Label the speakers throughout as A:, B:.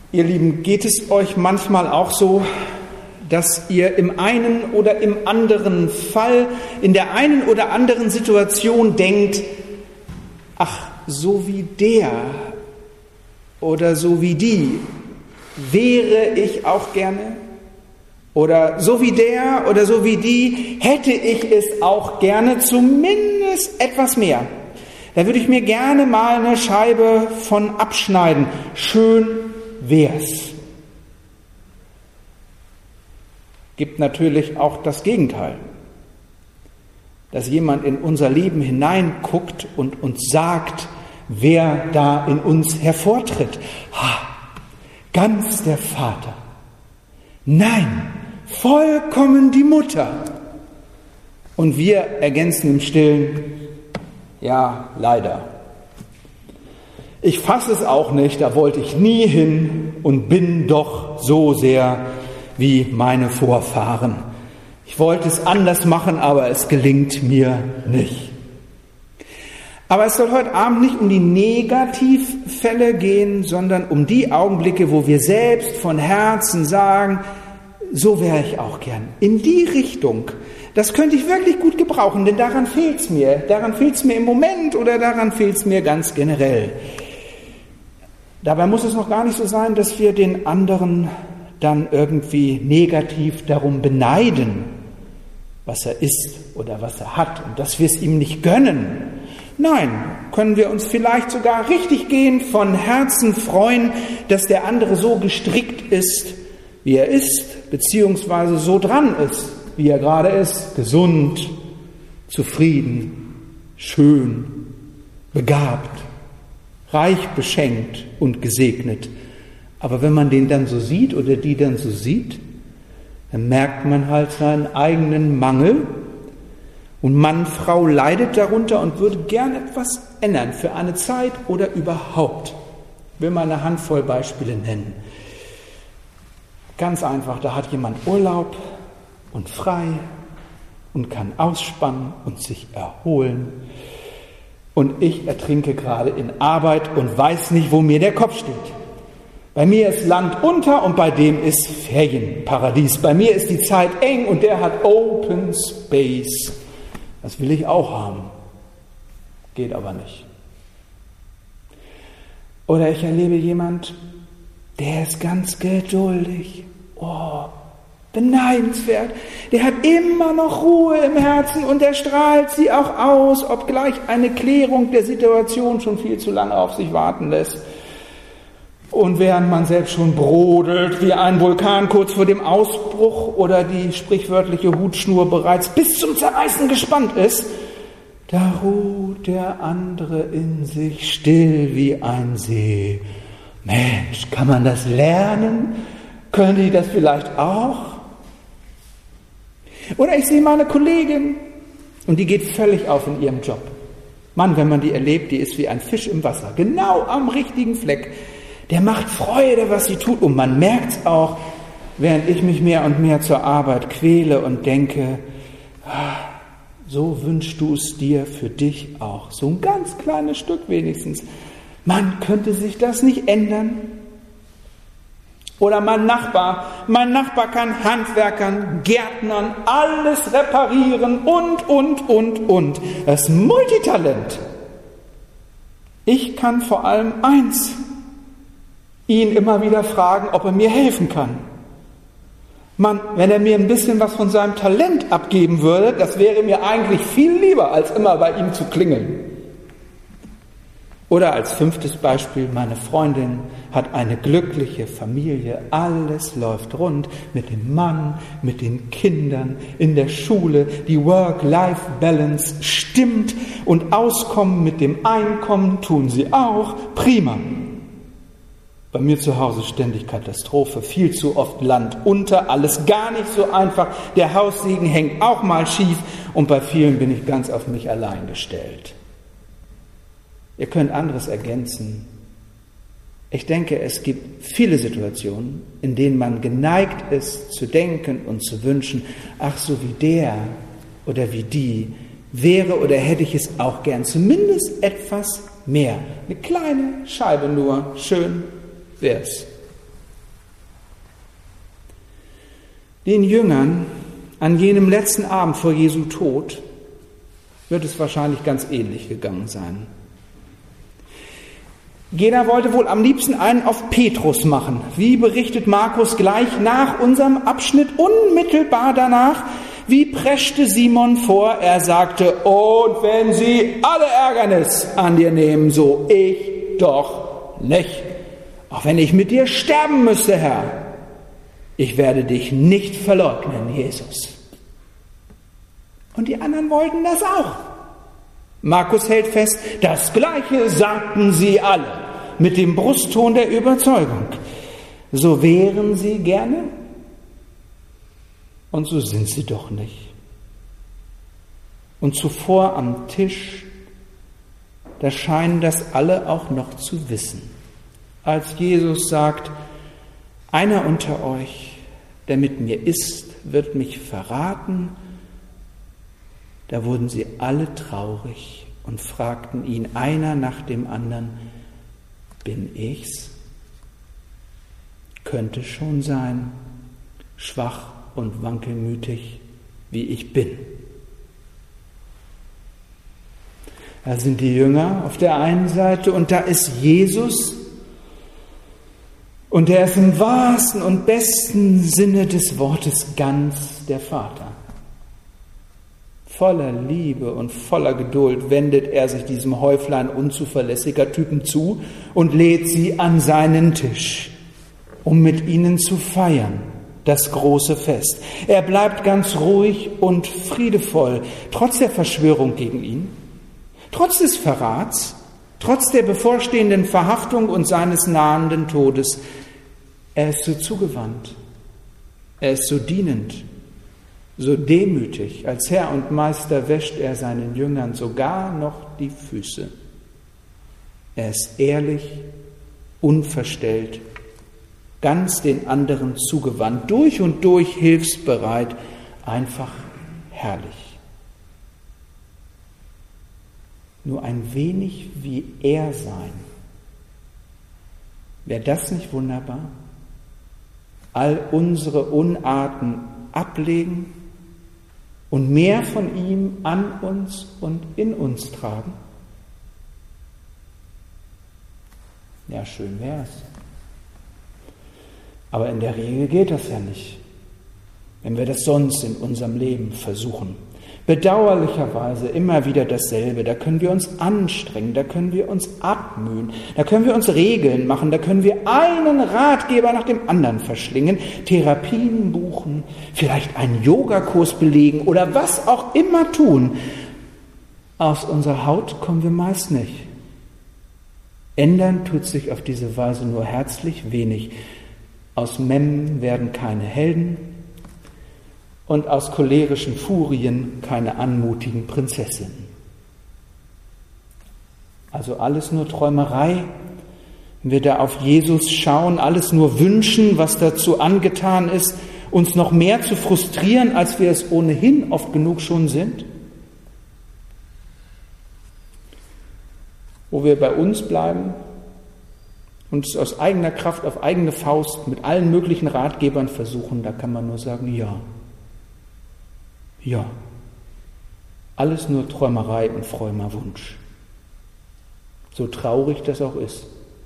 A: Ihr Lieben, geht es euch manchmal auch so, dass ihr im einen oder im anderen Fall, in der einen oder anderen Situation denkt, ach, so wie der oder so wie die wäre ich auch gerne? Oder so wie der oder so wie die hätte ich es auch gerne, zumindest etwas mehr. Da würde ich mir gerne mal eine Scheibe von abschneiden. Schön wär's. Gibt natürlich auch das Gegenteil. Dass jemand in unser Leben hineinguckt und uns sagt, wer da in uns hervortritt. Ha, ganz der Vater. Nein, vollkommen die Mutter. Und wir ergänzen im Stillen, ja, leider. Ich fasse es auch nicht, da wollte ich nie hin und bin doch so sehr wie meine Vorfahren. Ich wollte es anders machen, aber es gelingt mir nicht. Aber es soll heute Abend nicht um die Negativfälle gehen, sondern um die Augenblicke, wo wir selbst von Herzen sagen, so wäre ich auch gern. In die Richtung, das könnte ich wirklich gut gebrauchen, denn daran fehlt es mir. Daran fehlt es mir im Moment oder daran fehlt es mir ganz generell. Dabei muss es noch gar nicht so sein, dass wir den anderen dann irgendwie negativ darum beneiden, was er ist oder was er hat und dass wir es ihm nicht gönnen. Nein, können wir uns vielleicht sogar richtig gehen, von Herzen freuen, dass der andere so gestrickt ist, wie er ist, beziehungsweise so dran ist, wie er gerade ist, gesund, zufrieden, schön, begabt, reich beschenkt und gesegnet. Aber wenn man den dann so sieht oder die dann so sieht, dann merkt man halt seinen eigenen Mangel und Mann, Frau leidet darunter und würde gern etwas ändern für eine Zeit oder überhaupt. Ich will mal eine Handvoll Beispiele nennen. Ganz einfach, da hat jemand Urlaub und frei und kann ausspannen und sich erholen. Und ich ertrinke gerade in Arbeit und weiß nicht, wo mir der Kopf steht. Bei mir ist Land unter und bei dem ist Ferienparadies. Bei mir ist die Zeit eng und der hat Open Space. Das will ich auch haben. Geht aber nicht. Oder ich erlebe jemand, der ist ganz geduldig. Oh, beneidenswert. Der hat immer noch Ruhe im Herzen und der strahlt sie auch aus, obgleich eine Klärung der Situation schon viel zu lange auf sich warten lässt. Und während man selbst schon brodelt wie ein Vulkan kurz vor dem Ausbruch oder die sprichwörtliche Hutschnur bereits bis zum Zerreißen gespannt ist, da ruht der andere in sich still wie ein See. Mensch, kann man das lernen? Können die das vielleicht auch? Oder ich sehe meine Kollegin und die geht völlig auf in ihrem Job. Mann, wenn man die erlebt, die ist wie ein Fisch im Wasser, genau am richtigen Fleck. Der macht Freude, was sie tut. Und man merkt es auch, während ich mich mehr und mehr zur Arbeit quäle und denke, so wünschst du es dir für dich auch. So ein ganz kleines Stück wenigstens. Man könnte sich das nicht ändern. Oder mein Nachbar kann Handwerkern, Gärtnern, alles reparieren und. Das ist Multitalent. Ich kann vor allem eins, ihn immer wieder fragen, ob er mir helfen kann. Mann, wenn er mir ein bisschen was von seinem Talent abgeben würde, das wäre mir eigentlich viel lieber, als immer bei ihm zu klingeln. Oder als 5. Beispiel, meine Freundin hat eine glückliche Familie, alles läuft rund mit dem Mann, mit den Kindern, in der Schule, die Work-Life-Balance stimmt und Auskommen mit dem Einkommen tun sie auch, prima. Bei mir zu Hause ständig Katastrophe, viel zu oft Land unter, alles gar nicht so einfach, der Haussegen hängt auch mal schief und bei vielen bin ich ganz auf mich allein gestellt. Ihr könnt anderes ergänzen. Ich denke, es gibt viele Situationen, in denen man geneigt ist, zu denken und zu wünschen, ach, so wie der oder wie die wäre oder hätte ich es auch gern, zumindest etwas mehr. Eine kleine Scheibe nur, schön wär's. Den Jüngern an jenem letzten Abend vor Jesu Tod wird es wahrscheinlich ganz ähnlich gegangen sein. Jeder wollte wohl am liebsten einen auf Petrus machen. Wie berichtet Markus gleich nach unserem Abschnitt, unmittelbar danach, wie preschte Simon vor, er sagte, und wenn sie alle Ärgernis an dir nehmen, so ich doch nicht. Auch wenn ich mit dir sterben müsste, Herr, ich werde dich nicht verleugnen, Jesus. Und die anderen wollten das auch. Markus hält fest, das Gleiche sagten sie alle, mit dem Brustton der Überzeugung. So wären sie gerne, und so sind sie doch nicht. Und zuvor am Tisch, da scheinen das alle auch noch zu wissen. Als Jesus sagt, einer unter euch, der mit mir isst, wird mich verraten, da wurden sie alle traurig und fragten ihn einer nach dem anderen, bin ich's? Könnte schon sein, schwach und wankelmütig, wie ich bin. Da sind die Jünger auf der einen Seite und da ist Jesus und er ist im wahrsten und besten Sinne des Wortes ganz der Vater. Voller Liebe und voller Geduld wendet er sich diesem Häuflein unzuverlässiger Typen zu und lädt sie an seinen Tisch, um mit ihnen zu feiern, das große Fest. Er bleibt ganz ruhig und friedevoll, trotz der Verschwörung gegen ihn, trotz des Verrats, trotz der bevorstehenden Verhaftung und seines nahenden Todes. Er ist so zugewandt, er ist so dienend, so demütig, als Herr und Meister wäscht er seinen Jüngern sogar noch die Füße. Er ist ehrlich, unverstellt, ganz den anderen zugewandt, durch und durch hilfsbereit, einfach herrlich. Nur ein wenig wie er sein. Wäre das nicht wunderbar? All unsere Unarten ablegen und mehr von ihm an uns und in uns tragen? Ja, schön wär's. Aber in der Regel geht das ja nicht, wenn wir das sonst in unserem Leben versuchen. Bedauerlicherweise immer wieder dasselbe. Da können wir uns anstrengen, da können wir uns abmühen, da können wir uns Regeln machen, da können wir einen Ratgeber nach dem anderen verschlingen, Therapien buchen, vielleicht einen Yogakurs belegen oder was auch immer tun. Aus unserer Haut kommen wir meist nicht. Ändern tut sich auf diese Weise nur herzlich wenig. Aus Memmen werden keine Helden und aus cholerischen Furien keine anmutigen Prinzessinnen. Also alles nur Träumerei. Wenn wir da auf Jesus schauen, alles nur wünschen, was dazu angetan ist, uns noch mehr zu frustrieren, als wir es ohnehin oft genug schon sind. Wo wir bei uns bleiben, uns aus eigener Kraft, auf eigene Faust mit allen möglichen Ratgebern versuchen, da kann man nur sagen, ja. Ja, alles nur Träumerei und frommer Wunsch. So traurig das auch ist.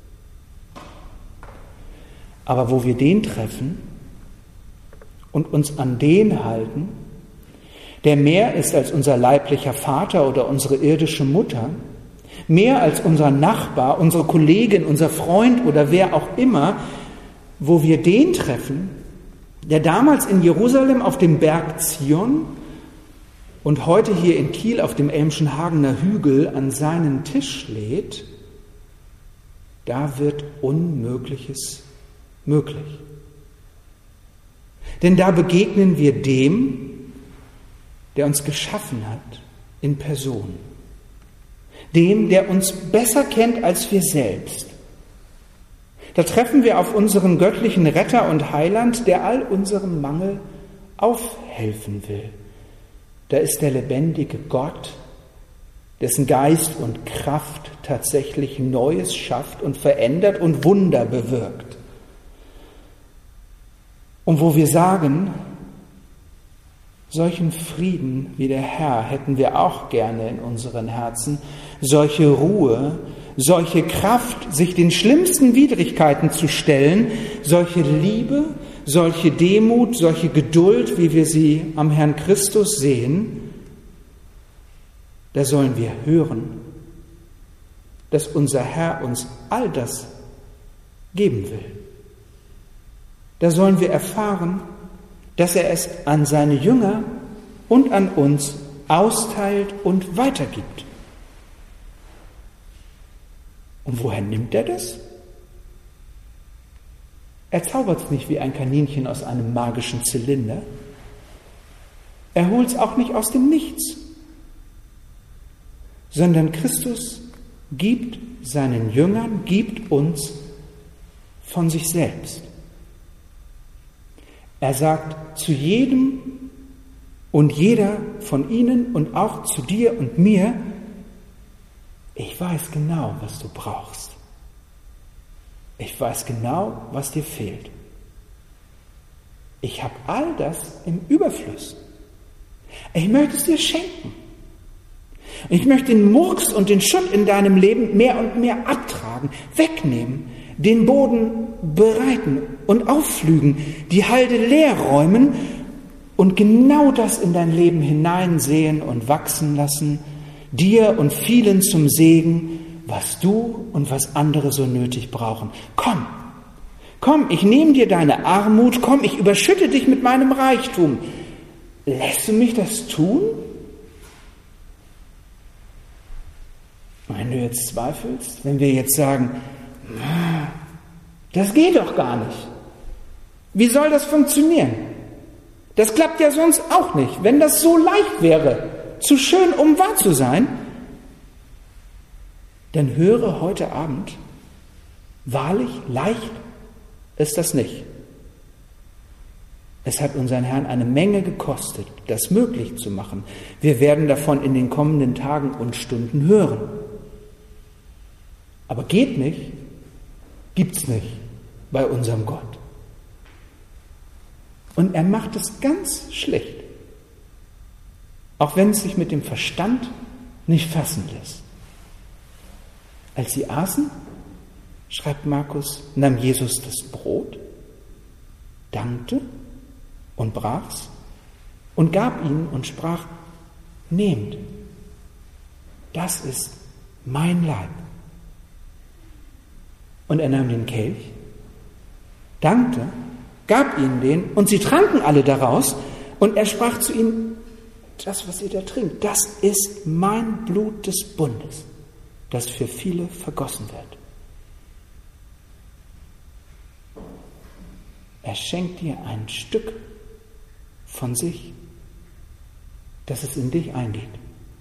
A: Aber wo wir den treffen und uns an den halten, der mehr ist als unser leiblicher Vater oder unsere irdische Mutter, mehr als unser Nachbar, unsere Kollegin, unser Freund oder wer auch immer, wo wir den treffen, der damals in Jerusalem auf dem Berg Zion und heute hier in Kiel auf dem Elmschenhagener Hügel an seinen Tisch lädt, da wird Unmögliches möglich. Denn da begegnen wir dem, der uns geschaffen hat in Person. Dem, der uns besser kennt als wir selbst. Da treffen wir auf unseren göttlichen Retter und Heiland, der all unserem Mangel aufhelfen will. Da ist der lebendige Gott, dessen Geist und Kraft tatsächlich Neues schafft und verändert und Wunder bewirkt. Und wo wir sagen, Solchen Frieden wie der Herr hätten wir auch gerne in unseren Herzen, solche Ruhe, solche Kraft, sich den schlimmsten Widrigkeiten zu stellen, solche Liebe, solche Demut, solche Geduld, wie wir sie am Herrn Christus sehen. Da sollen wir hören, dass unser Herr uns all das geben will. Da sollen wir erfahren, dass er es an seine Jünger und an uns austeilt und weitergibt. Und woher nimmt er das? Er zaubert es nicht wie ein Kaninchen aus einem magischen Zylinder. Er holt es auch nicht aus dem Nichts, sondern Christus gibt seinen Jüngern, gibt uns von sich selbst. Er sagt zu jedem und jeder von ihnen und auch zu dir und mir, ich weiß genau, was du brauchst. Ich weiß genau, was dir fehlt. Ich habe all das im Überfluss. Ich möchte es dir schenken. Ich möchte den Murks und den Schutt in deinem Leben mehr und mehr abtragen, wegnehmen, den Boden bereiten und aufflügen, die Halde leer räumen und genau das in dein Leben hineinsehen und wachsen lassen, dir und vielen zum Segen, was du und was andere so nötig brauchen. Komm, ich nehme dir deine Armut, komm, ich überschütte dich mit meinem Reichtum. Lässt du mich das tun? Wenn du jetzt zweifelst, wenn wir jetzt sagen, das geht doch gar nicht. Wie soll das funktionieren? Das klappt ja sonst auch nicht. Wenn das so leicht wäre, zu schön, um wahr zu sein, dann höre heute Abend, wahrlich, leicht ist das nicht. Es hat unseren Herrn eine Menge gekostet, das möglich zu machen. Wir werden davon in den kommenden Tagen und Stunden hören. Aber geht nicht, gibt's nicht bei unserem Gott. Und er macht es ganz schlicht, auch wenn es sich mit dem Verstand nicht fassen lässt. Als sie aßen, schreibt Markus, nahm Jesus das Brot, dankte und brach's und gab ihnen und sprach, nehmt, das ist mein Leib. Und er nahm den Kelch, dankte, gab ihnen den und sie tranken alle daraus und er sprach zu ihnen, das, was ihr da trinkt, das ist mein Blut des Bundes, das für viele vergossen wird. Er schenkt dir ein Stück von sich, dass es in dich eingeht.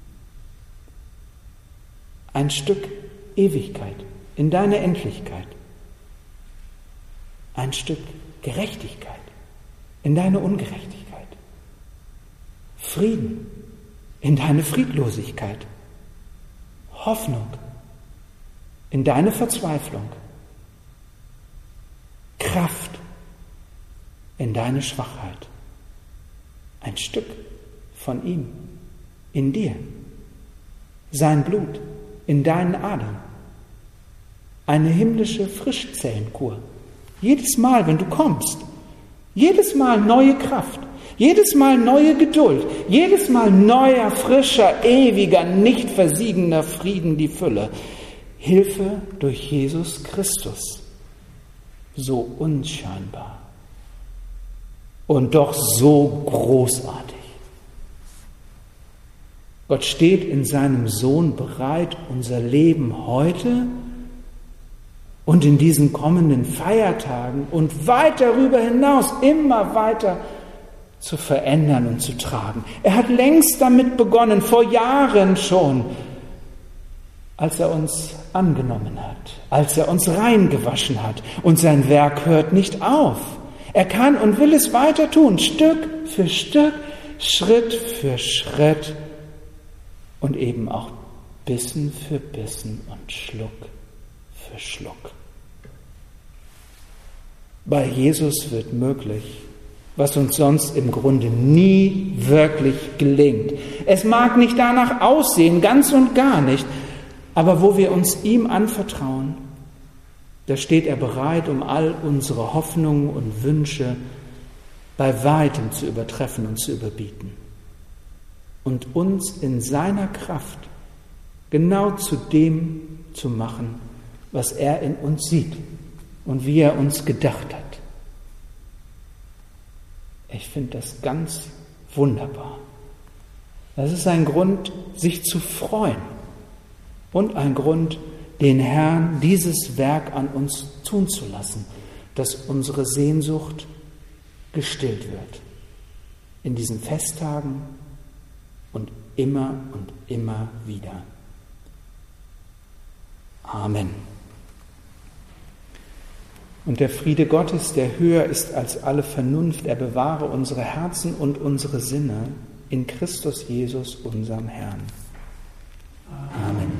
A: Ein Stück Ewigkeit in deine Endlichkeit. Ein Stück Gerechtigkeit in deine Ungerechtigkeit. Frieden in deine Friedlosigkeit. Hoffnung in deine Verzweiflung. Kraft in deine Schwachheit. Ein Stück von ihm in dir. Sein Blut in deinen Adern. Eine himmlische Frischzellenkur. Jedes Mal, wenn du kommst. Jedes Mal neue Kraft. Jedes Mal neue Geduld. Jedes Mal neuer, frischer, ewiger, nicht versiegender Frieden die Fülle. Hilfe durch Jesus Christus. So unscheinbar. Und doch so großartig. Gott steht in seinem Sohn bereit, unser Leben heute und in diesen kommenden Feiertagen und weit darüber hinaus immer weiter zu verändern und zu tragen. Er hat längst damit begonnen, vor Jahren schon, als er uns angenommen hat, als er uns reingewaschen hat. Und sein Werk hört nicht auf. Er kann und will es weiter tun, Stück für Stück, Schritt für Schritt und eben auch Bissen für Bissen und Schluck für Schluck. Bei Jesus wird möglich, was uns sonst im Grunde nie wirklich gelingt. Es mag nicht danach aussehen, ganz und gar nicht, aber wo wir uns ihm anvertrauen, da steht er bereit, um all unsere Hoffnungen und Wünsche bei weitem zu übertreffen und zu überbieten und uns in seiner Kraft genau zu dem zu machen, was er in uns sieht und wie er uns gedacht hat. Ich finde das ganz wunderbar. Das ist ein Grund, sich zu freuen und ein Grund, den Herrn dieses Werk an uns tun zu lassen, dass unsere Sehnsucht gestillt wird. In diesen Festtagen und immer wieder. Amen. Und der Friede Gottes, der höher ist als alle Vernunft, er bewahre unsere Herzen und unsere Sinne in Christus Jesus, unserem Herrn. Amen.